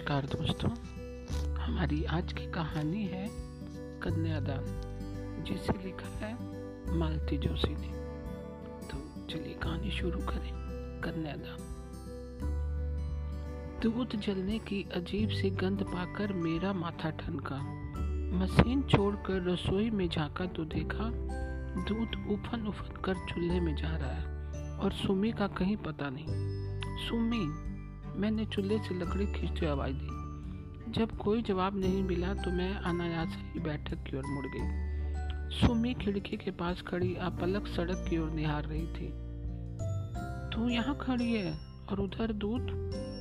नमस्कार दोस्तों। हमारी आज की कहानी है कन्यादान, जिसे लिखा है मालती जोशी ने। तो चलिए कहानी शुरू करें। कन्यादान। दूध जलने की अजीब सी गंध पाकर मेरा माथा ठनका। मशीन छोड़कर रसोई में झांका तो देखा दूध उफन उफन कर चूल्हे में जा रहा है और सुमी का कहीं पता नहीं। सुमी, मैंने चूल्हे से लकड़ी खींचते आवाज दी। जब कोई जवाब नहीं मिला तो मैं अनायास ही बैठक की ओर मुड़ गई। सुमी खिड़की के पास खड़ी अपलक सड़क की ओर निहार रही थी। तू यहाँ खड़ी है और उधर दूध?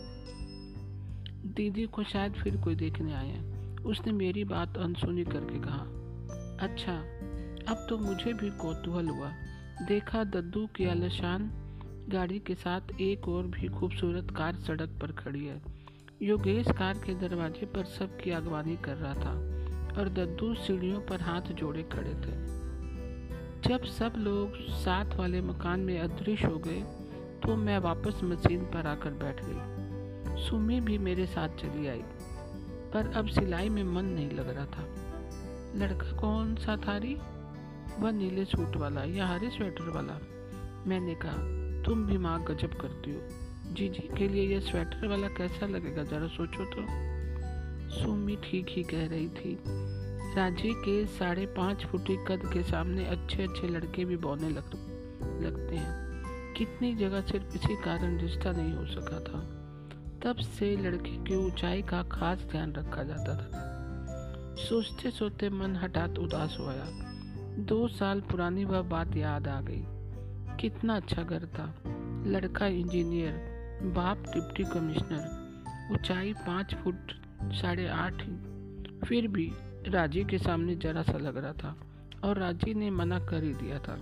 दीदी को शायद फिर कोई देखने आया। उसने मेरी बात अनसुनी करके कहा, अच्छा, अब तो मुझे भी कौतूहल हुआ। देखा दद्दू की आलीशान गाड़ी के साथ एक और भी खूबसूरत कार सड़क पर खड़ी है। योगेश कार के दरवाजे पर सबकी अगवानी कर रहा था और दद्दू सीढ़ियों पर हाथ जोड़े खड़े थे। जब सब लोग साथ वाले मकान में अदृश्य हो गए तो मैं वापस मशीन पर आकर बैठ गई। सुमी भी मेरे साथ चली आई, पर अब सिलाई में मन नहीं लग रहा था। लड़का कौन सा था री? वह नीले सूट वाला या हरे स्वेटर वाला? मैंने कहा, तुम भी माँ गजब करती हो। जीजी के लिए यह स्वेटर वाला कैसा लगेगा, जरा सोचो तो। सुमी ठीक ही कह रही थी। राजी के 5.5 फुटी कद के सामने अच्छे अच्छे लड़के भी बौने लगते हैं। कितनी जगह सिर्फ इसी कारण रिश्ता नहीं हो सका था। तब से लड़के की ऊंचाई का खास ध्यान रखा जाता था। सोचते सोचते मन हठात उदास हो आया। 2 साल पुरानी वह बात याद आ गई। कितना अच्छा घर था। लड़का इंजीनियर, बाप डिप्टी कमिश्नर, ऊंचाई 5 फुट 8.5 ही। फिर भी राजी के सामने जरा सा लग रहा था और राजी ने मना कर ही दिया था।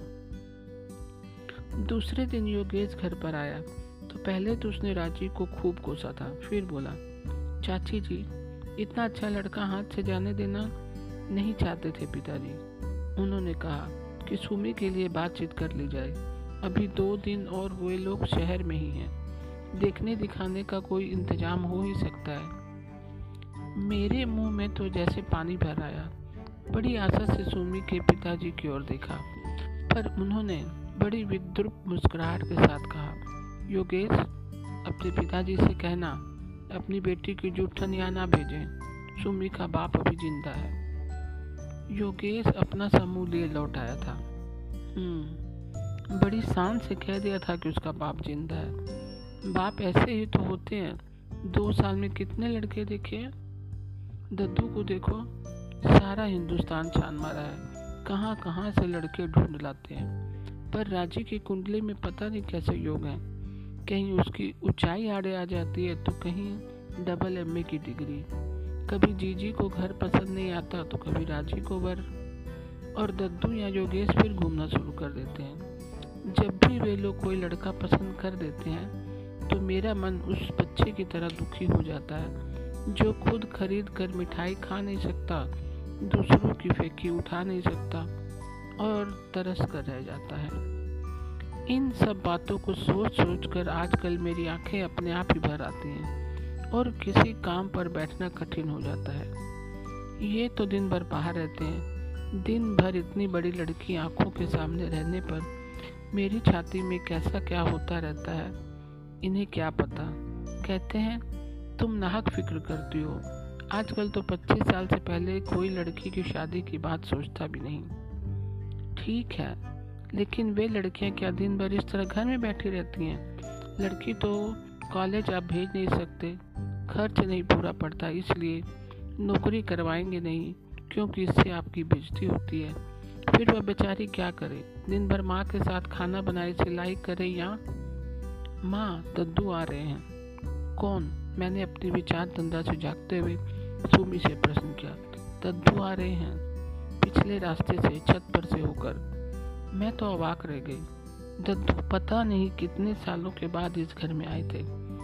दूसरे दिन योगेश घर पर आया तो पहले तो उसने राजी को खूब कोसा था। फिर बोला, चाची जी, इतना अच्छा लड़का हाथ से जाने देना नहीं चाहते थे पिताजी। उन्होंने कहा कि सुमी के लिए बातचीत कर ली जाए। अभी 2 दिन और हुए, लोग शहर में ही हैं। देखने दिखाने का कोई इंतजाम हो ही सकता है। मेरे मुंह में तो जैसे पानी भर आया। बड़ी आशा से सुमी के पिताजी की ओर देखा, पर उन्होंने बड़ी विद्रूप मुस्कुराहट के साथ कहा, योगेश, अपने पिताजी से कहना अपनी बेटी की जूठन यहाँ ना भेजें। सुमी का बाप अभी जिंदा है। योगेश अपना समूह लिए लौट आया था। बड़ी शान से कह दिया था कि उसका बाप जिंदा है। बाप ऐसे ही तो होते हैं। 2 साल में कितने लड़के देखे हैं। दद्दू को देखो, सारा हिंदुस्तान छान मारा है। कहाँ कहाँ से लड़के ढूंढ लाते हैं, पर राजी की कुंडली में पता नहीं कैसे योग है। कहीं उसकी ऊंचाई आड़े आ जाती है तो कहीं डबल MA की डिग्री। कभी जीजी को घर पसंद नहीं आता तो कभी राजी को वर, और दद्दू या योगेश फिर घूमना शुरू कर देते हैं। जब भी वे लोग कोई लड़का पसंद कर देते हैं तो मेरा मन उस बच्चे की तरह दुखी हो जाता है जो खुद खरीद कर मिठाई खा नहीं सकता, दूसरों की फेंकी उठा नहीं सकता और तरस कर रह जाता है। इन सब बातों को सोच सोच कर आजकल मेरी आंखें अपने आप ही भर आती हैं और किसी काम पर बैठना कठिन हो जाता है। ये तो दिन भर बाहर रहते हैं। दिन भर इतनी बड़ी लड़की आंखों के सामने रहने पर मेरी छाती में कैसा क्या होता रहता है, इन्हें क्या पता। कहते हैं तुम नाहक फिक्र करती हो। आजकल तो 25 साल से पहले कोई लड़की की शादी की बात सोचता भी नहीं। ठीक है, लेकिन वे लड़कियां क्या दिन भर इस तरह घर में बैठी रहती हैं? लड़की तो कॉलेज आप भेज नहीं सकते, खर्च नहीं पूरा पड़ता, इसलिए नौकरी करवाएंगे नहीं, क्योंकि इससे आपकी बेइज्जती होती है। फिर वह बेचारी क्या करे? दिन भर माँ के साथ खाना बनाए, सिलाई करे या माँ, दद्दू आ रहे हैं। कौन? मैंने अपनी विचार धंधा से जागते हुए सुमी से प्रश्न किया। दद्दू आ रहे हैं, पिछले रास्ते से, छत पर से होकर। मैं तो अवाक रह गई। दद्दू पता नहीं कितने सालों के बाद इस घर में आए थे।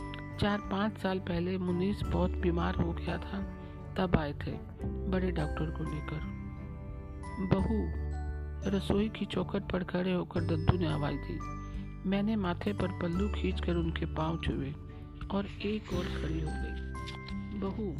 4-5 साल पहले मुनीस बहुत बीमार हो गया था, तब आए थे बड़े डॉक्टर को लेकर। बहू, रसोई की चौखट पर खड़े होकर दद्दू ने आवाज दी। मैंने माथे पर पल्लू खींचकर उनके पांव छुए और एक और खड़ी हो गई। बहू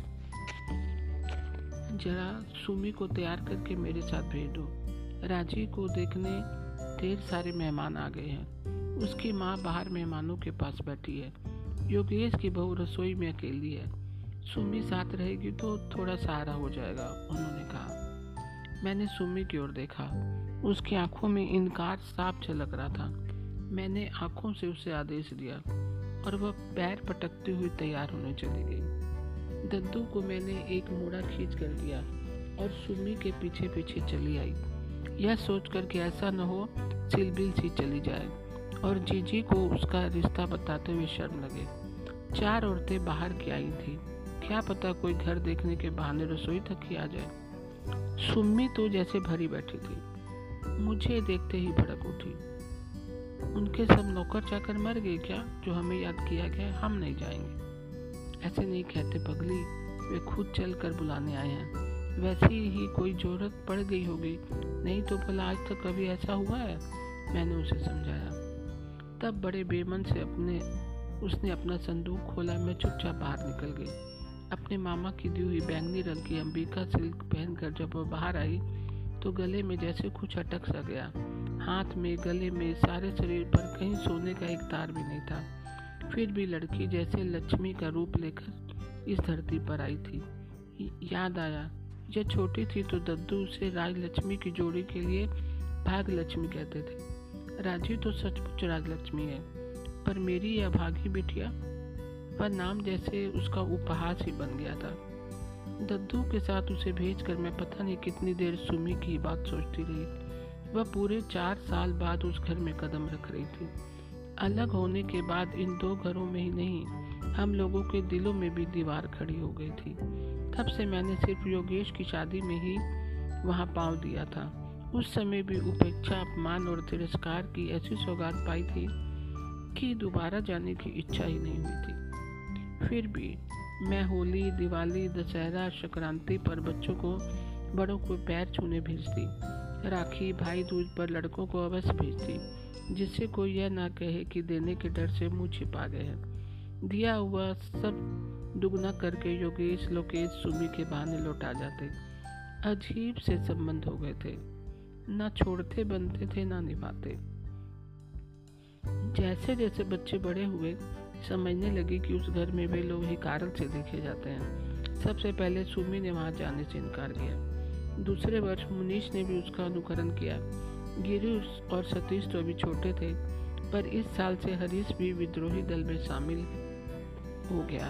जरा सुमी को तैयार करके मेरे साथ भेज दो। राजी को देखने ढेर सारे मेहमान आ गए हैं। उसकी माँ बाहर मेहमानों के पास बैठी है। योगेश की बहू रसोई में अकेली है। सुमी साथ रहेगी तो थोड़ा सहारा हो जाएगा, उन्होंने कहा। मैंने सुमी की ओर देखा। उसकी आंखों में इनकार साफ झलक रहा था। मैंने आंखों से उसे आदेश दिया और वह पैर पटकती हुई तैयार होने चली गई। दद्दू को मैंने एक मोड़ा खींच कर दिया और सुमी के पीछे पीछे चली आई, यह सोचकर कि ऐसा न हो चिलबिल सी चली जाए और जीजी को उसका रिश्ता बताते हुए शर्म लगे। 4 औरतें बाहर की आई थी। क्या पता कोई घर देखने के बहाने रसोई तक ही आ जाए। सुमी तो जैसे भरी बैठी थी। मुझे देखते ही भड़क उठी। उनके सब नौकर चाकर मर गए क्या, जो हमें याद किया गया? हम नहीं जाएंगे। ऐसे नहीं कहते पगली, वे खुद चल कर बुलाने आए हैं। वैसी ही कोई जरूरत पड़ गई होगी, नहीं तो भला आज तक कभी ऐसा हुआ है? मैंने उसे समझाया। तब बड़े बेमन से उसने अपना संदूक खोला। मैं चुपचाप बाहर निकल गई। अपने मामा की दी हुई बैंगनी रंग की अंबिका सिल्क पहनकर जब वह बाहर आई तो गले में जैसे कुछ अटक सा गया। हाथ में, गले में, सारे शरीर पर कहीं सोने का एक तार भी नहीं था। फिर भी लड़की जैसे लक्ष्मी का रूप लेकर इस धरती पर आई थी। याद आया, जब छोटी थी तो दद्दू उसे राजलक्ष्मी की जोड़ी के लिए भाग्यलक्ष्मी कहते थे। राजी तो सचमुच राजलक्ष्मी है, पर मेरी यह भागी बिटिया, वह नाम जैसे उसका उपहास ही बन गया था। दद्दू के साथ उसे भेजकर मैं पता नहीं कितनी देर सुमी की बात सोचती रही। वह पूरे 4 साल बाद उस घर में कदम रख रही थी। अलग होने के बाद इन 2 घरों में ही नहीं, हम लोगों के दिलों में भी दीवार खड़ी हो गई थी। तब से मैंने सिर्फ योगेश की शादी में ही वहां पांव दिया था। उस समय भी उपेक्षा, अपमान और तिरस्कार की ऐसी सौगात पाई थी कि दोबारा जाने की इच्छा ही नहीं हुई थी। फिर भी मैं होली, दिवाली, दशहरा, संक्रांति पर बच्चों को, बड़ों को पैर छूने भेजती। राखी, भाई दूज पर लड़कों को अवश्य भेजती, जिससे कोई यह ना कहे कि देने के डर से मुंह छिपा गए हैं। दिया हुआ सब दुगना करके योगेश, लोकेश, सुमी के बहाने लौटा जाते। अजीब से संबंध हो गए थे, ना छोड़ते बनते थे ना निभाते। जैसे जैसे बच्चे बड़े हुए समझने लगी कि उस घर में वे लोग ही कारण से देखे जाते हैं। सबसे पहले सुमी ने वहां जाने से इनकार किया। दूसरे वर्ष मुनीश ने भी उसका अनुकरण किया। गिरी और सतीश तो अभी छोटे थे, पर इस साल से हरीश भी विद्रोही दल में शामिल हो गया।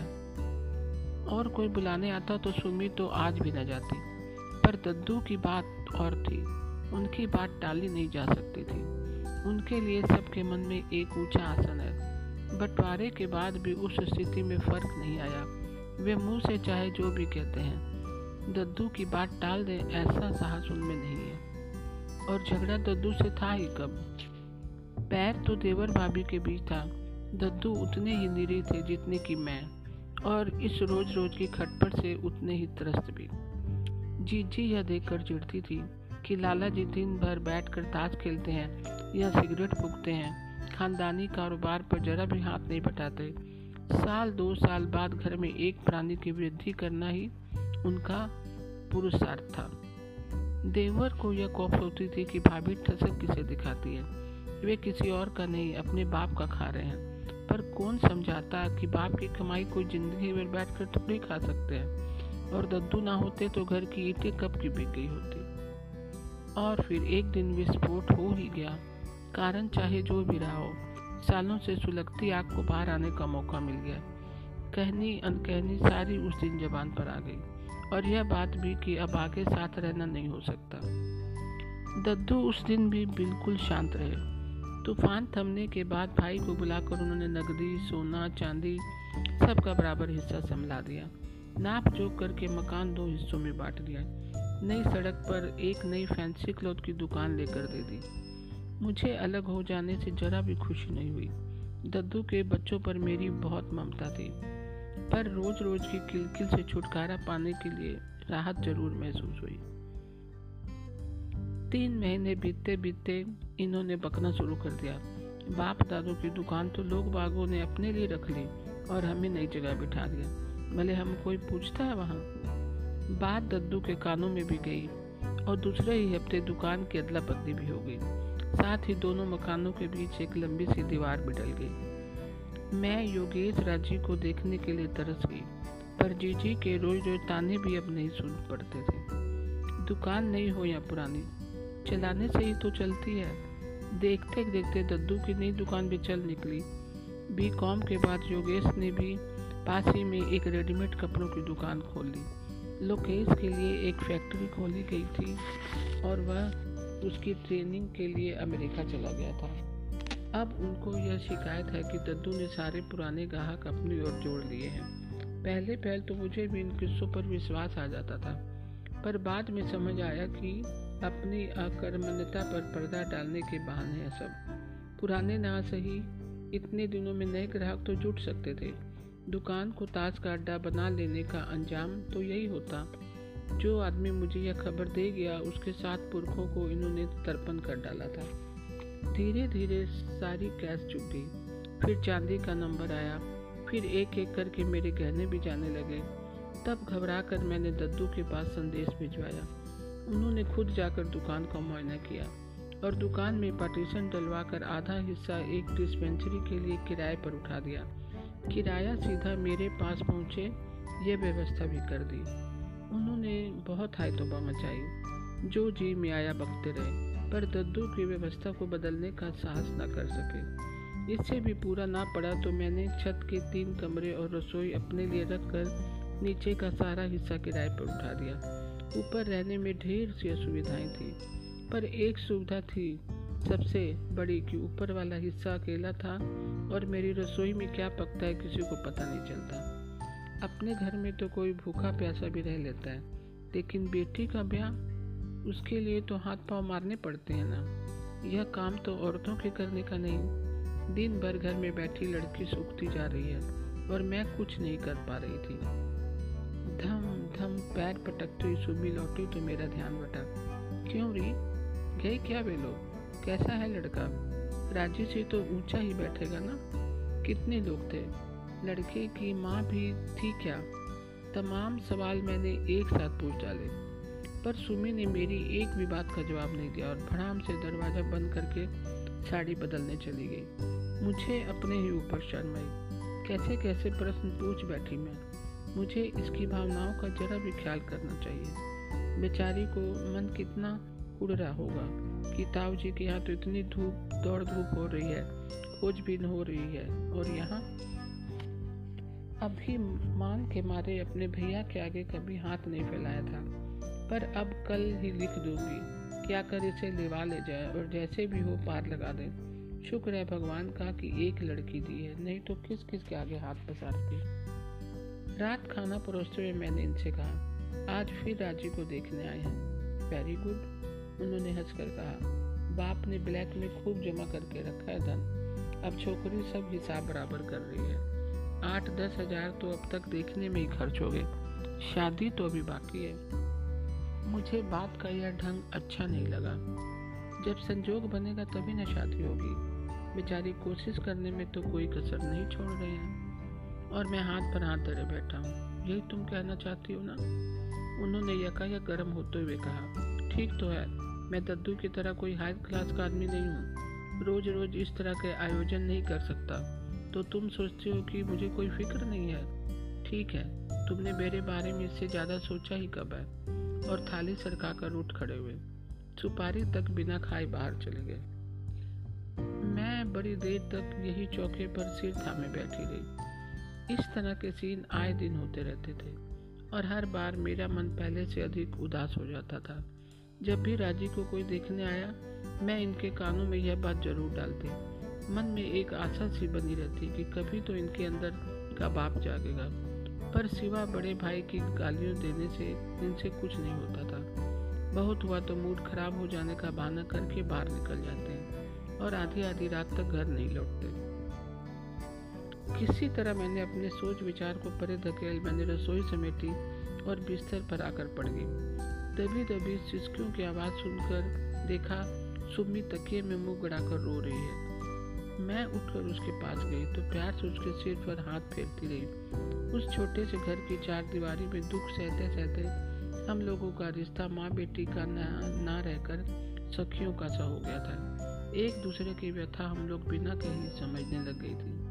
और कोई बुलाने आता तो सुमी तो आज भी न जाती। पर दद्दू की बात और थी, उनकी बात टाली नहीं जा सकती थी। उनके लिए सबके मन में एक ऊंचा आसन है। बंटवारे के बाद भी उस स्थिति में फर्क नहीं आया। वे मुंह से चाहे जो भी कहते हैं, दद्दू की बात टाल दें, ऐसा साहस उनमें नहीं है। और झगड़ा दद्दू से था ही कब? पैर तो देवर भाभी के बीच था। दद्दू उतने ही निरी थे जितने की मैं, और इस रोज रोज की खटपट से उतने ही त्रस्त भी। जीजी यह देखकर चिढ़ती थी कि लाला जी दिन भर बैठकर ताश खेलते हैं या सिगरेट फूकते हैं, खानदानी कारोबार पर जरा भी हाथ नहीं बटाते। साल 2 साल बाद घर में एक प्राणी की वृद्धि करना ही उनका पुरुषार्थ था। देवर को यह खौफ होती थी कि भाभी ठसक किसे दिखाती है। वे किसी और का नहीं, अपने बाप का खा रहे हैं। पर कौन समझाता कि बाप की कमाई कोई जिंदगी में बैठकर थोड़ी खा सकते हैं। और दद्दू ना होते तो घर की ईंटें कब की बिक गई होती। और फिर एक दिन विस्फोट हो ही गया। कारण चाहे जो भी रहा हो, सालों से सुलगती आग को बाहर आने का मौका मिल गया। कहनी अनकहनी सारी उस दिन जबान पर आ गई, और यह बात भी कि अब आगे साथ रहना नहीं हो सकता। दद्दू उस दिन भी बिल्कुल शांत रहे। तूफान थमने के बाद भाई को बुलाकर उन्होंने नकदी, सोना, चांदी सबका बराबर हिस्सा संभला दिया। नाप जोक करके मकान 2 हिस्सों में बांट दिया। नई सड़क पर एक नई फैंसी क्लॉथ की दुकान लेकर दे दी। मुझे अलग हो जाने से जरा भी खुशी नहीं हुई। दद्दू के बच्चों पर मेरी बहुत ममता थी, पर रोज रोज की किलकिल से छुटकारा पाने के लिए राहत जरूर महसूस हुई। 3 महीने बीतते बीतते इन्होंने बकना शुरू कर दिया। बाप दादों की दुकान तो लोग बागों ने अपने लिए रख ली और हमें नई जगह बिठा दिया। भले हम कोई पूछता है वहाँ। बात दद्दू के कानों में भी गई और दूसरे ही हफ्ते दुकान की अदला बदली भी हो गई। साथ ही दोनों मकानों के बीच एक लंबी सी दीवार भी डल गई। मैं योगेश राजी को देखने के लिए तरस गई, पर जीजी के रोज रोज ताने भी अब नहीं सुन पड़ते थे। दुकान नई हो या पुरानी, चलाने से ही तो चलती है। देखते देखते दद्दू की नई दुकान भी चल निकली। बीकॉम के बाद योगेश ने भी पास ही में एक रेडीमेड कपड़ों की दुकान खोल ली। लोकेश के लिए एक फैक्ट्री खोली गई थी और वह उसकी ट्रेनिंग के लिए अमेरिका चला गया था। अब उनको यह शिकायत है कि दद्दू ने सारे पुराने ग्राहक अपनी ओर जोड़ लिए हैं। पहले तो मुझे भी इन किस्सों पर विश्वास आ जाता था, पर बाद में समझ आया कि अपनी अकर्मण्यता पर पर्दा डालने के बहाने हैं सब। पुराने ना सही, इतने दिनों में नए ग्राहक तो जुट सकते थे। दुकान को ताश का अड्डा बना लेने का अंजाम तो यही होता। जो आदमी मुझे यह खबर दे गया, उसके 7 पुरखों को इन्होंने तर्पण कर डाला था। धीरे धीरे सारी कैश चुक गई। फिर चांदी का नंबर आया, फिर एक एक करके मेरे गहने भी जाने लगे। तब घबरा कर मैंने दद्दू के पास संदेश भिजवाया। उन्होंने खुद जाकर दुकान का मुआयना किया और दुकान में पार्टीशन डलवाकर आधा हिस्सा एक डिस्पेंसरी के लिए किराए पर उठा दिया। किराया सीधा मेरे पास पहुँचे, ये व्यवस्था भी कर दी। उन्होंने बहुत हाय तौबा मचाई, जो जी में आया बकते रहे, पर दद्दू की व्यवस्था को बदलने का साहस न कर सके। इससे भी पूरा ना पड़ा तो मैंने छत के 3 कमरे और रसोई अपने लिए रखकर नीचे का सारा हिस्सा किराए पर उठा दिया। ऊपर रहने में ढेर सी असुविधाएं थी, पर एक सुविधा थी सबसे बड़ी कि ऊपर वाला हिस्सा अकेला था और मेरी रसोई में क्या पकता है किसी को पता नहीं चलता। अपने घर में तो कोई भूखा प्यासा भी रह लेता है, लेकिन बेटी का ब्याह, उसके लिए तो हाथ पांव मारने पड़ते हैं ना। यह काम तो औरतों के करने का नहीं। दिन भर घर में बैठी लड़की सूखती जा रही है और मैं कुछ नहीं कर पा रही थी। धम धम पैर पटकती हुई सुमी लौटी तो मेरा ध्यान बटा। क्यों री, गए क्या वे लोग? कैसा है लड़का? राजी से तो ऊंचा ही बैठेगा ना। कितने लोग थे? लड़के की माँ भी थी क्या? तमाम सवाल मैंने एक साथ पूछ डाले, पर सुमी ने मेरी एक भी बात का जवाब नहीं दिया और भड़ाम से दरवाज़ा बंद करके साड़ी बदलने चली गई। मुझे अपने ही ऊपर शर्म आई। कैसे कैसे प्रश्न पूछ बैठी मैं। मुझे इसकी भावनाओं का जरा भी ख्याल करना चाहिए। बेचारी को मन कितना उड़ रहा होगा कि ताऊ जी के यहाँ तो इतनी दौड़ धूप हो रही है, खोजबीन हो रही है, और यहाँ अभी मान के मारे अपने भैया के आगे कभी हाथ नहीं फैलाया था, पर अब कल ही लिख दूंगी। क्या कर इसे लिवा ले जाए और जैसे भी हो पार लगा दे। शुक्र है भगवान का कि एक लड़की दी है, नहीं तो किस किस के आगे हाथ पसारती। रात खाना परोसते हुए मैंने इनसे कहा, आज फिर राजी को देखने आए हैं। वेरी गुड, उन्होंने हंसकर कहा। बाप ने ब्लैक में खूब जमा करके रखा है धन। अब छोकरी सब हिसाब बराबर कर रही है। 8-10 हजार तो अब तक देखने में ही खर्च हो गए। शादी तो अभी बाकी है। मुझे बात का यह ढंग अच्छा नहीं लगा। जब संजोग बनेगा तभी न शादी होगी। बेचारी कोशिश करने में तो कोई कसर नहीं छोड़ रहे हैं और मैं हाथ पर हाथ धरे बैठा हूँ। यही तुम कहना चाहती हो ना? उन्होंने यकायक गर्म होते हुए कहा। ठीक तो है, मैं दद्दू की तरह कोई हाई क्लास का आदमी नहीं हूँ। रोज रोज इस तरह के आयोजन नहीं कर सकता। तो तुम सोचते हो कि मुझे कोई फिक्र नहीं है? ठीक है, तुमने मेरे बारे में इससे ज़्यादा सोचा ही कब है? और थाली सरका कर उठ खड़े हुए, सुपारी तक बिना खाए बाहर चले गए। मैं बड़ी देर तक यही चौके पर सिर थामे बैठी रही। इस तरह के सीन आए दिन होते रहते थे और हर बार मेरा मन पहले से अधिक उदास हो जाता था। जब भी राजी को कोई देखने आया, मैं इनके कानों में यह बात जरूर डालती। मन में एक आशा सी बनी रहती कि कभी तो इनके अंदर का बाप जागेगा, पर सिवा बड़े भाई की गालियों देने से इनसे कुछ नहीं होता था। बहुत हुआ तो मूड खराब हो जाने का बहाना करके बाहर निकल जाते हैं और आधी आधी रात तक घर नहीं लौटते। किसी तरह मैंने अपने सोच विचार को परे धकेल मैंने रसोई समेटी और बिस्तर पर आकर पड़ गई। दबी दबी सिसकियों की आवाज़ सुनकर देखा सुम्मी तकिए में मुंह गड़ाकर रो रही है। मैं उठकर उसके पास गई तो प्यार से उसके सिर पर हाथ फेरती रही। उस छोटे से घर की चार दीवारी में दुख सहते सहते हम लोगों का रिश्ता माँ बेटी का ना रहकर सखियों का सा हो गया था। एक दूसरे की व्यथा हम लोग बिना कहीं समझने लग गई थी।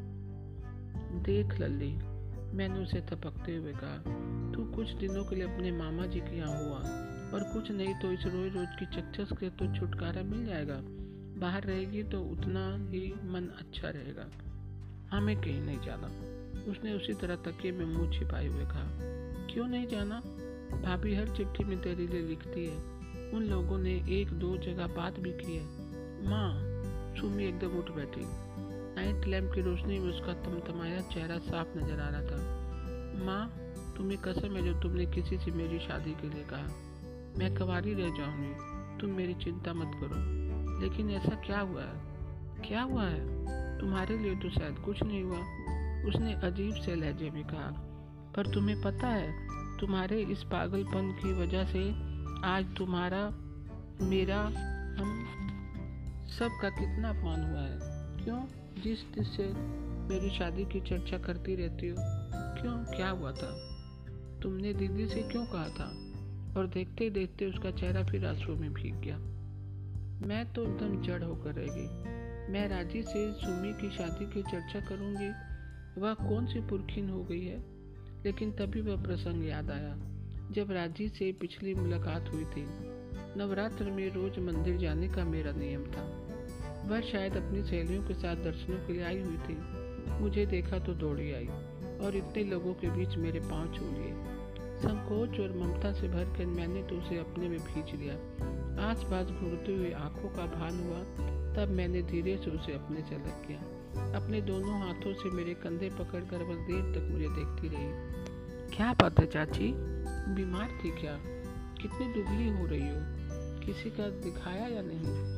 देख लल्ली, मैंने उसे थपकते हुए कहा, तू कुछ दिनों के लिए अपने मामा जी के यहाँ हुआ, और कुछ नहीं तो इस रोज रोज की चकचक से तो छुटकारा मिल जाएगा। बाहर रहेगी तो उतना ही मन अच्छा रहेगा। हमें कहीं नहीं जाना। उसने उसी तरह तकिए में मुंह छिपाए हुए कहा। क्यों नहीं जाना? भाभी हर चिट्ठी में तेरे लिए लिखती है। उन लोगों ने एक दो जगह बात भी की है। माँ, सुमी एकदम उठ बैठी। नाइट लैम्प की रोशनी में उसका तमतमाया चेहरा साफ नजर आ रहा था। माँ, तुम्हें कसम है जो तुमने किसी से मेरी शादी के लिए कहा। मैं कुंवारी रह जाऊंगी, तुम मेरी चिंता मत करो। लेकिन ऐसा क्या हुआ है? क्या हुआ है? तुम्हारे लिए तो शायद कुछ नहीं हुआ, उसने अजीब से लहजे में कहा। पर तुम्हें पता है, तुम्हारे इस पागलपन की वजह से आज तुम्हारा, मेरा, हम सब का कितना अपमान हुआ है। क्यों? जिस से मेरी शादी की चर्चा करती रहती हो। क्यों? क्या हुआ था? तुमने दीदी से क्यों कहा था? और देखते देखते उसका चेहरा फिर आंसुओं में भीग गया। मैं तो एकदम जड़ होकर रह गई। मैं राजी से सुमी की शादी की चर्चा करूंगी, वह कौन सी पुरखिन हो गई है। लेकिन तभी वह प्रसंग याद आया जब राजी से पिछली मुलाकात हुई थी। नवरात्र में रोज मंदिर जाने का मेरा नियम था। वह शायद अपनी सहेलियों के साथ दर्शनों के लिए आई हुई थी। मुझे देखा तो दौड़ी आई और इतने लोगों के बीच मेरे पांव छू लिए। संकोच और ममता से भरकर मैंने तो उसे अपने में खींच लिया। आसपास घूरते हुए आंखों का भान हुआ, तब मैंने धीरे से उसे अपने से अलग किया। अपने दोनों हाथों से मेरे कंधे पकड़कर वह देर तक मुझे देखती रही। क्या बात है चाची, बीमार थी क्या? कितनी दुबली हो रही हो? किसी का दिखाया या नहीं?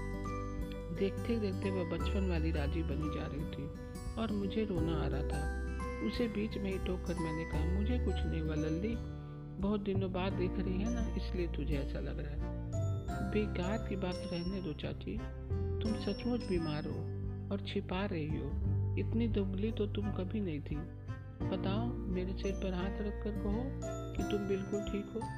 देखते देखते वह बचपन वाली राजी बनी जा रही थी और मुझे रोना आ रहा था। उसे बीच में ही टोककर मैंने कहा, मुझे कुछ नहीं हुआ लल्ली, बहुत दिनों बाद देख रही है ना, इसलिए तुझे ऐसा लग रहा है। बेकार की बात रहने दो चाची, तुम सचमुच बीमार हो और छिपा रही हो। इतनी दुबली तो तुम कभी नहीं थी। बताओ, मेरे सिर पर हाथ रख कर कहो कि तुम बिल्कुल ठीक हो।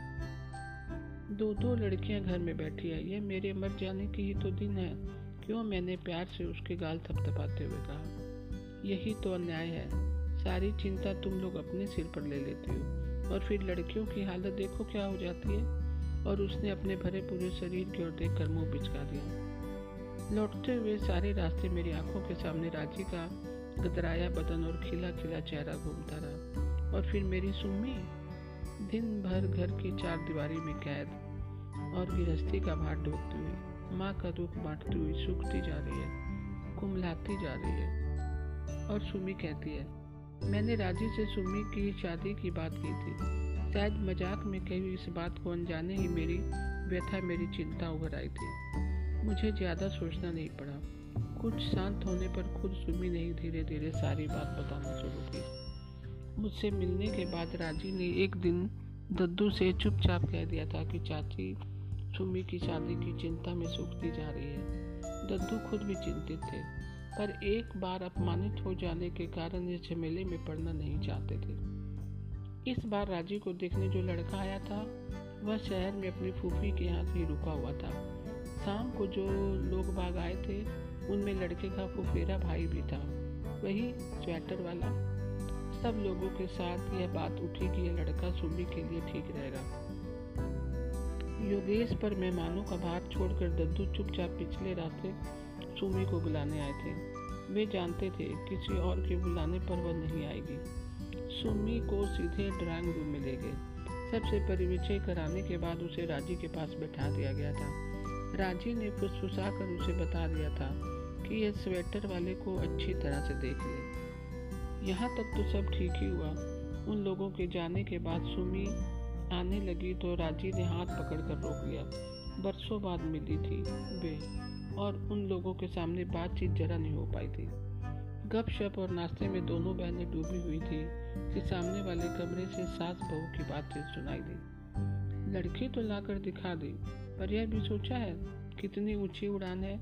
दो लड़कियां घर में बैठी है, यह मेरे मर जाने की ही तो दिन है। क्यों? मैंने प्यार से उसके गाल थपथपाते हुए कहा। यही तो अन्याय है। सारी चिंता तुम लोग अपने सिर पर ले लेती हो और फिर लड़कियों की हालत देखो क्या हो जाती है। और उसने अपने भरे पूरे शरीर की ओर देखकर मुंह बिचका दिया। लौटते हुए सारे रास्ते मेरी आंखों के सामने राजी का गदराया बदन और खिला खिला चेहरा घूमता रहा। और फिर मेरी सुम्मी, दिन भर घर की चार दीवारी में कैद और गृहस्थी का भार ढोते हुए, माँ का दुख बांटती हुई सूखती जा रही है, कुम्हलाती जा रही है। और सुमी कहती है, मैंने राजी से सुमी की शादी की बात की थी। शायद मजाक में कही हुई इस बात को अनजाने ही मेरी व्यथा, मेरी चिंता उभर आई थी। मुझे ज्यादा सोचना नहीं पड़ा। कुछ शांत होने पर खुद सुमी ने धीरे धीरे सारी बात बताना शुरू की। मुझसे मिलने के बाद राजी ने एक दिन दद्दू से चुपचाप कह दिया था कि चाची सुमी की शादी की चिंता में सूखती जा रही है। दद्दू खुद भी चिंतित थे, पर एक बार अपमानित हो जाने के कारण इस झमेले में पड़ना नहीं चाहते थे। इस बार राजी को देखने जो लड़का आया था, वह शहर में अपनी फूफी के यहाँ ही रुका हुआ था। शाम को जो लोग बाग आए थे, उनमें लड़के का फुफेरा भाई भी था, वही स्वेटर वाला। सब लोगों के साथ यह बात उठी कि यह लड़का सुमी के लिए ठीक रहेगा। योगेश पर मेहमानों का भार छोड़कर दद्दू चुपचाप पिछले रास्ते सुमी को बुलाने आए थे। वे जानते थे किसी और के बुलाने पर वह नहीं आएगी। सुमी को सीधे ड्राइंग रूम में ले गए। सबसे परिचय कराने के बाद उसे राजी के पास बैठा दिया गया था। राजी ने फुसफुसा कर उसे बता दिया था कि यह स्वेटर वाले को अच्छी तरह से देख ले। यहाँ तक तो सब ठीक ही हुआ। उन लोगों के जाने के बाद सुमी आने लगी तो राजी ने हाथ पकड़कर रोक लिया। बरसों बाद मिली थी वे, और उन लोगों के सामने बातचीत जरा नहीं हो पाई थी। गपशप और नाश्ते में दोनों बहनें डूबी हुई थी कि सामने वाले कमरे से सास बहू की बातचीत सुनाई दी। लड़की तो लाकर दिखा दी, पर यह भी सोचा है कितनी ऊंची उड़ान है।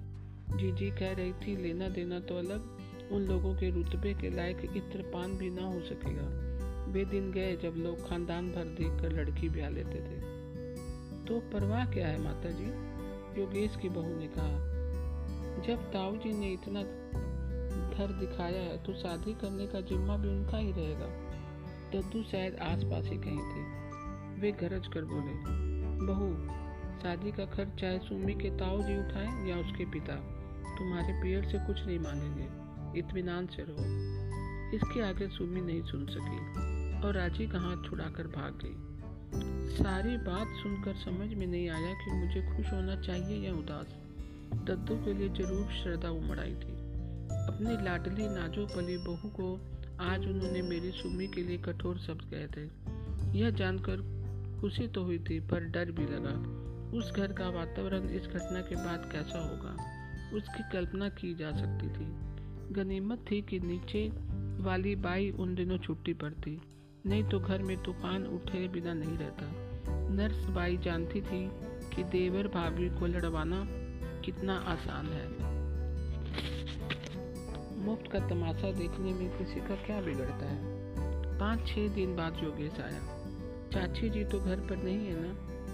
जीजी कह रही थी लेना देना तो अलग, उन लोगों के रुतबे के लायक इत्र पान भी ना हो सकेगा। वे दिन गए जब लोग खानदान भर देखकर लड़की ब्याह लेते थे। तो परवाह क्या है माता जी, योगेश की बहू ने कहा। जब ताऊ जी ने इतना धर दिखाया है तो शादी करने का जिम्मा भी उनका ही रहेगा। दद्दू शायद आसपास ही कहीं थे। वे गरज कर बोले, बहू शादी का खर्च चाहे सुमी के ताऊ जी उठाएं या उसके पिता, तुम्हारे पियर से कुछ नहीं मांगेंगे, इत्मीनान से रहो। इसके आगे सुमी नहीं सुन सकी और राजी का हाथ छुड़ाकर भाग गई। सारी बात सुनकर समझ में नहीं आया कि मुझे खुश होना चाहिए या उदास। दद्दू के लिए जरूर श्रद्धा उमड़ आई थी। अपनी लाडली नाजो पली बहू को आज उन्होंने मेरी सुमी के लिए कठोर शब्द कहे थे। यह जानकर खुशी तो हुई थी पर डर भी लगा। उस घर का वातावरण इस घटना के बाद कैसा होगा, उसकी कल्पना की जा सकती थी। गनीमत थी कि नीचे वाली बाई उन दिनों छुट्टी पर थी, नहीं तो घर में तूफान उठे बिना नहीं रहता। नर्स बाई जानती थी कि देवर भाभी को लड़वाना कितना आसान है। मुफ्त का तमाशा देखने में किसी का क्या बिगड़ता है। 5-6 दिन बाद योगेश आया। चाची जी तो घर पर नहीं है ना?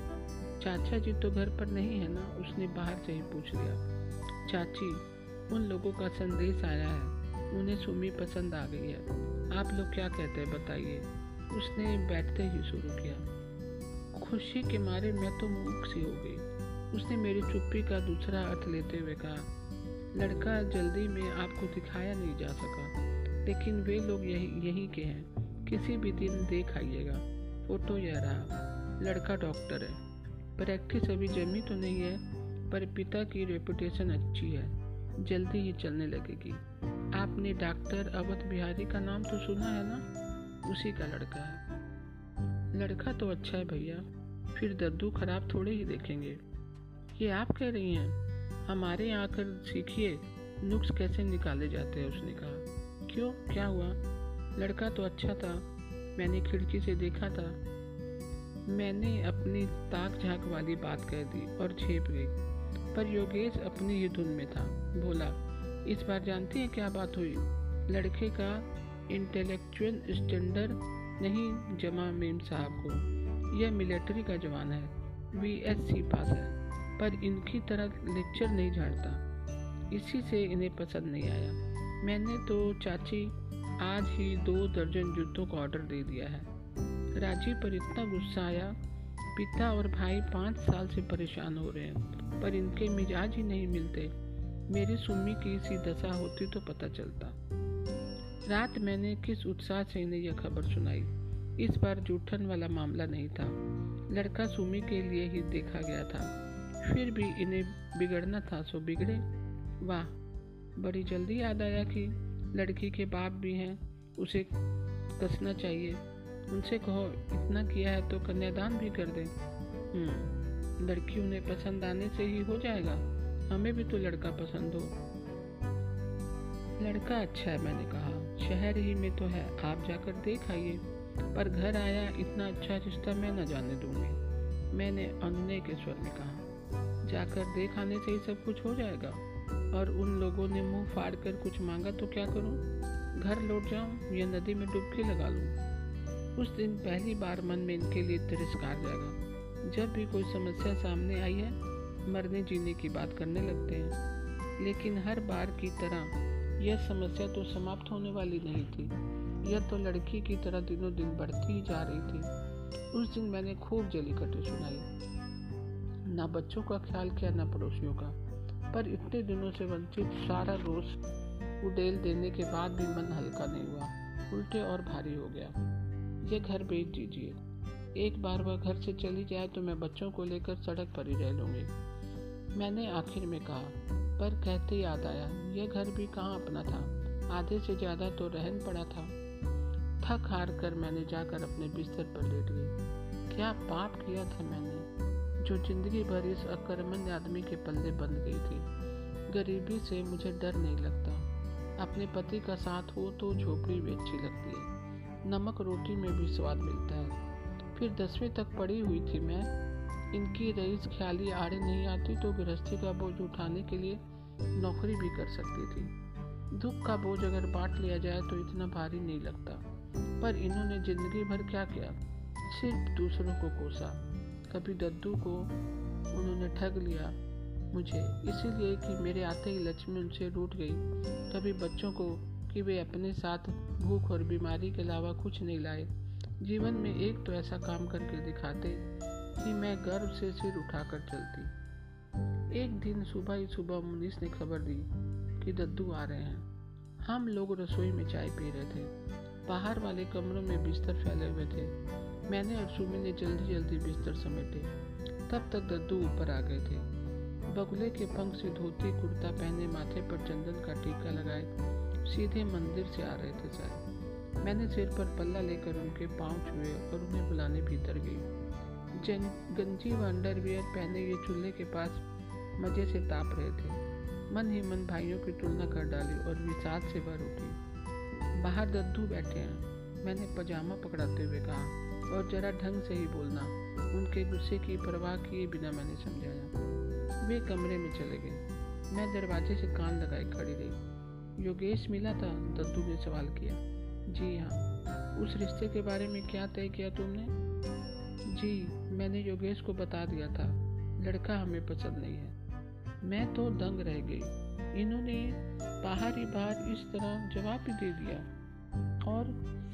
चाचा जी तो घर पर नहीं है ना? उसने बाहर से ही पूछ लिया। चाची, उन लोगों का संदेश आया है, उन्हें सुमी पसंद आ गई है। आप लोग क्या कहते हैं बताइए? उसने बैठते ही शुरू किया। खुशी के मारे मैं तो मूक सी हो गई। उसने मेरी चुप्पी का दूसरा अर्थ लेते हुए कहा, लड़का जल्दी में आपको दिखाया नहीं जा सका, लेकिन वे लोग यहीं के हैं। किसी भी दिन देख आइएगा। फोटो यह रहा। लड़का डॉक्टर है। प्रैक्टिस अभी जमी तो नहीं है, पर पिता की रेपुटेशन अच्छी है, जल्दी ही चलने लगेगी। आपने डॉक्टर अवध बिहारी का नाम तो सुना है ना? उसी का लड़का है। लड़का तो अच्छा है भैया, फिर दद्दू खराब थोड़े ही देखेंगे। ये आप कह रही हैं? हमारे यहाँ आकर सीखिए नुक्स कैसे निकाले जाते हैं। उसने कहा। क्यों, क्या हुआ? लड़का तो अच्छा था, मैंने खिड़की से देखा था। मैंने अपनी ताक झाक वाली बात कह दी और झेप गई, पर योगेश अपनी ही धुन में था। बोला, इस बार जानती है क्या बात हुई? लड़के का इंटेलेक्चुअल स्टैंडर्ड नहीं जमा मेम साहब को। यह मिलिट्री का जवान है, VSC पास है, पर इनकी तरह लेक्चर नहीं झाड़ता। इसी से इन्हें पसंद नहीं आया। मैंने तो चाची आज ही 2 दर्जन जूतों का ऑर्डर दे दिया है। राजी पर इतना गुस्सा आया। पिता और भाई 5 साल से परेशान हो रहे हैं, पर इनके मिजाज ही नहीं मिलते। मेरी सुम्मी की सी दशा होती तो पता चलता। रात मैंने किस उत्साह से इन्हें यह खबर सुनाई। इस बार जूठन वाला मामला नहीं था। लड़का सुम्मी के लिए ही देखा गया था, फिर भी इन्हें बिगड़ना था सो बिगड़े। वाह, बड़ी जल्दी याद आया कि लड़की के बाप भी हैं, उसे कसना चाहिए। उनसे कहो इतना किया है तो कन्यादान भी कर दें। लड़की उन्हें पसंद आने से ही हो जाएगा, हमें भी तो लड़का पसंद हो। लड़का अच्छा है, मैंने कहा, शहर ही में तो है, आप जाकर देख आइए। पर घर आया, इतना अच्छा रिश्ता मैं न जाने दूंगी, मैंने अनुनय के स्वर में कहा। जाकर देख आने से ही सब कुछ हो जाएगा। और उन लोगों ने मुंह फाड़ कर कुछ मांगा तो क्या करूं? घर लौट जाऊं या नदी में डुबकी लगा लूं? उस दिन पहली बार मन में इनके लिए तिरस्कार जागा। जब भी कोई समस्या सामने आई है, मरने जीने की बात करने लगते हैं। लेकिन हर बार की तरह यह समस्या तो समाप्त होने वाली नहीं थी। यह तो लड़की की तरह दिनों दिन बढ़ती ही जा रही थी। उस दिन मैंने खूब जली कटी सुनाई। ना बच्चों का ख्याल किया, ना पड़ोसियों का। पर इतने दिनों से वंचित सारा रोज उड़ेल देने के बाद भी मन हल्का नहीं हुआ, उल्टे और भारी हो गया। ये घर बेच दीजिए। एक बार वह घर से चली जाए तो मैं बच्चों को लेकर सड़क पर ही रह लूँगी, मैंने आखिर में कहा। पर कहते याद आया, यह घर भी कहाँ अपना था, आधे से ज़्यादा तो रहन पड़ा था। थक हार कर मैंने जाकर अपने बिस्तर पर लेट गई। क्या पाप किया था मैंने, जो जिंदगी भर इस अकर्मण्य आदमी के पल्ले बंध गई थी। गरीबी से मुझे डर नहीं लगता। अपने पति का साथ हो तो झोपड़ी भी अच्छी लगती है, नमक रोटी में भी स्वाद मिलता है। फिर 10वीं तक पढ़ी हुई थी मैं। इनकी रईस ख्याली आड़े नहीं आती तो गृहस्थी का बोझ उठाने के लिए नौकरी भी कर सकती थी। दुख का बोझ अगर बांट लिया जाए तो इतना भारी नहीं लगता। पर इन्होंने जिंदगी भर क्या किया, सिर्फ दूसरों को कोसा। कभी दद्दू को उन्होंने ठग लिया मुझे, इसीलिए कि मेरे आते ही लक्ष्मी उनसे रूठ गई। कभी बच्चों को कि वे अपने साथ भूख और बीमारी के अलावा कुछ नहीं लाए। जीवन में एक तो ऐसा काम करके दिखाते कि मैं गर्व से सिर उठाकर चलती। एक दिन सुबह ही सुबह मुनीस ने खबर दी कि दद्दू आ रहे हैं। हम लोग रसोई में चाय पी रहे थे। बाहर वाले कमरों में बिस्तर फैले हुए थे। मैंने और सुमी ने जल्दी जल्दी बिस्तर समेटे। तब तक दद्दू ऊपर आ गए थे। बगुले के पंख से धोती कुर्ता पहने, माथे पर चंदन का टीका लगाए सीधे मंदिर से आ रहे थे सर। मैंने सिर पर पल्ला लेकर उनके पांव छुए और उन्हें बुलाने भीतर गई। गंजी व अंडरवियर पहने ये चूल्हे के पास मजे से ताप रहे थे। मन ही मन भाइयों की तुलना कर डाली और विषाद से भर उठी। बाहर दद्दू बैठे हैं, मैंने पजामा पकड़ाते हुए कहा, और जरा ढंग से ही बोलना। उनके गुस्से की परवाह किए बिना मैंने समझाया। वे कमरे में चले गए। मैं दरवाजे से कान लगाए खड़ी रही। योगेश मिला था? दद्दू ने सवाल किया। जी हाँ। उस रिश्ते के बारे में क्या तय किया तुमने? जी, मैंने योगेश को बता दिया था, लड़का हमें पसंद नहीं है। मैं तो दंग रह गई। इन्होंने बाहर ही बाहर इस तरह जवाब भी दे दिया और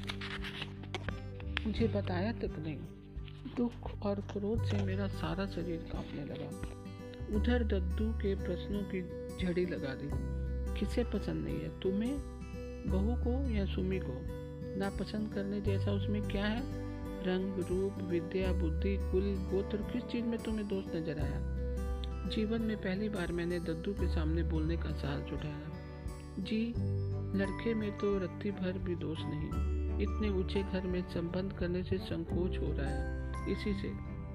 मुझे बताया तक नहीं। दुख और क्रोध से मेरा सारा शरीर कांपने लगा। उधर दद्दू के प्रश्नों की झड़ी लगा दी। किसे पसंद नहीं है, तुम्हें, बहू को या सुमी को? नापसंद करने जैसा उसमें क्या है? रंग, रूप, विद्या, बुद्धि, कुल, गोत्र, किस चीज में तुम्हें दोष नजर आया? जीवन में पहली बार मैंने दद्दू के सामने बोलने का साहस उठाया। जी, लड़के में तो रत्ती भर भी दोष नहीं। इतने ऊंचे घर में संबंध करने से संकोच हो रहा है, इसी से।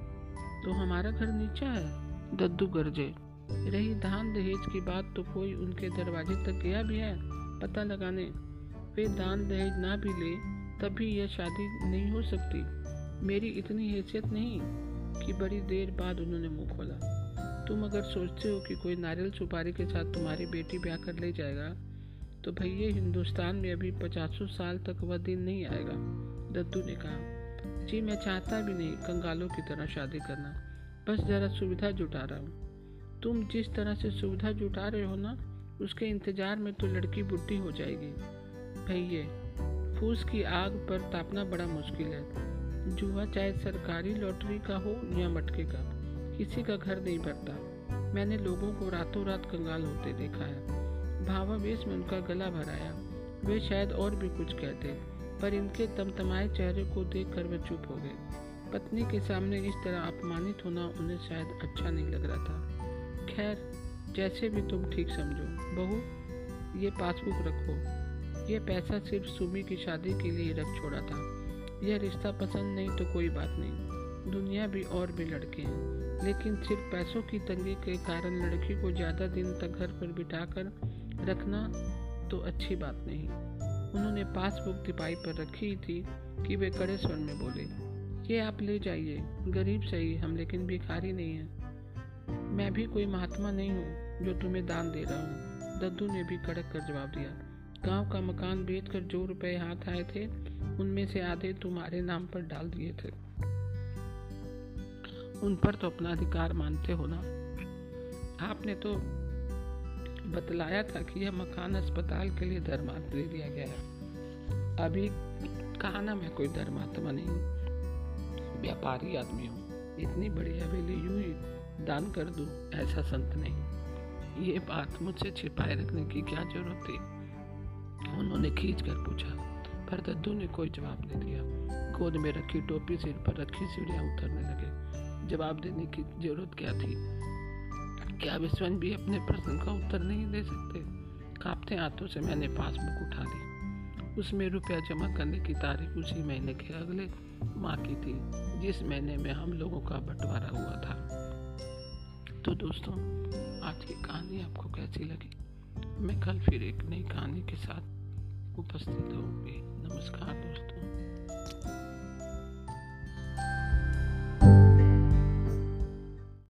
तो हमारा घर नीचा है? दद्दू गरजे। रही दान दहेज की बात, तो कोई उनके दरवाजे तक गया भी है पता लगाने? वे दान दहेज ना भी ले तभी यह शादी नहीं हो सकती। मेरी इतनी हैसियत नहीं कि बड़ी देर बाद उन्होंने मुंह खोला। तुम अगर सोचते हो कि कोई नारियल सुपारी के साथ तुम्हारी बेटी ब्याह कर ले जाएगा, तो भैया हिंदुस्तान में अभी 50 साल तक वह दिन नहीं आएगा, दद्दू ने कहा। जी, मैं चाहता भी नहीं कंगालों की तरह शादी करना, बस जरा सुविधा जुटा रहा हूँ। तुम जिस तरह से सुविधा जुटा रहे हो ना, उसके इंतजार में तो लड़की बुढ़ी हो जाएगी। भैया, फूस की आग पर तापना बड़ा मुश्किल है। जुआ चाहे सरकारी लॉटरी का हो या मटके का, किसी का घर नहीं भरता। मैंने लोगों को रातों रात कंगाल होते देखा है। भावावेश में उनका गला भराया। वे शायद और भी कुछ कहते, पर इनके तमतमाए चेहरे को देखकर वे चुप हो गए। पत्नी के सामने इस तरह अपमानित होना उन्हें शायद अच्छा नहीं लग रहा था। खैर, जैसे भी तुम ठीक समझो। बहू, ये पासबुक रखो। ये पैसा सिर्फ सुमी की शादी के लिए रख छोड़ा था। यह रिश्ता पसंद नहीं तो कोई बात नहीं, दुनिया भी और भी लड़के हैं, लेकिन सिर्फ पैसों की तंगी के कारण लड़की को ज़्यादा दिन तक घर पर बिठाकर रखना तो अच्छी बात नहीं। उन्होंने पासबुक तिपाई पर रखी थी कि वे कड़े स्वर में बोले, ये आप ले जाइए। गरीब सही हम, लेकिन भिखारी नहीं है। मैं भी कोई महात्मा नहीं हूँ जो तुम्हें दान दे रहा हूँ, दद्दू ने भी कड़क कर जवाब दिया। गांव का मकान बेचकर जो रुपए हाथ आए थे, उनमें से आधे तुम्हारे नाम पर डाल दिए थे। उन पर तो अपना अधिकार मानते हो ना? आपने तो बतलाया था कि यह मकान अस्पताल के लिए धर्मार्थ दे दिया गया है। अभी कहा ना मैं कोई धर्मात्मा नहीं, व्यापारी आदमी हूँ। इतनी बड़ी हवेली यूं ही दान कर दूं, ऐसा संत नहीं। ये बात मुझसे छिपाए रखने की क्या जरूरत थी? उन्होंने खींच कर पूछा, पर दद्दू ने कोई जवाब नहीं दिया। गोद में रखी टोपी सिर पर रखी, सीढ़ियां उतरने लगे। जवाब देने की जरूरत क्या थी? क्या वे स्वयं भी अपने प्रश्न का उत्तर नहीं दे सकते? कांपते हाथों से मैंने पासबुक उठा ली। उसमें रुपया जमा करने की तारीख उसी महीने के अगले माह की थी, जिस महीने में हम लोगों का बंटवारा हुआ था। तो दोस्तों, आज की कहानी आपको कैसी लगी? मैं कल फिर एक नई कहानी के साथ उपस्थित होंगी। नमस्कार दोस्तों।